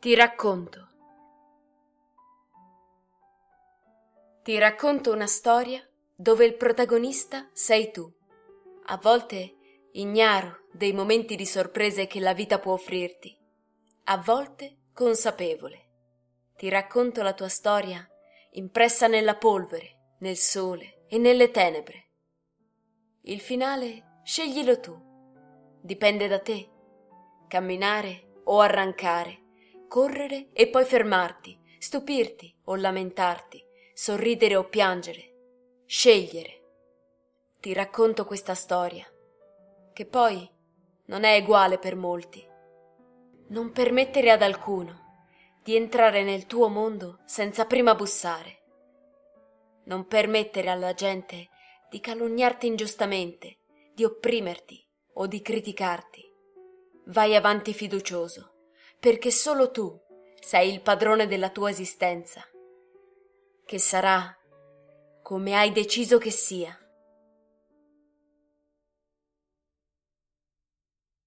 Ti racconto. Ti racconto una storia dove il protagonista sei tu. A volte ignaro dei momenti di sorprese che la vita può offrirti, a volte consapevole. Ti racconto la tua storia impressa nella polvere, nel sole e nelle tenebre. Il finale sceglilo tu. Dipende da te. Camminare o arrancare, correre e poi fermarti, stupirti o lamentarti, sorridere o piangere, scegliere. Ti racconto questa storia, che poi non è uguale per molti. Non permettere ad alcuno di entrare nel tuo mondo senza prima bussare. Non permettere alla gente di calunniarti ingiustamente, di opprimerti o di criticarti. Vai avanti fiducioso, perché solo tu sei il padrone della tua esistenza, che sarà come hai deciso che sia.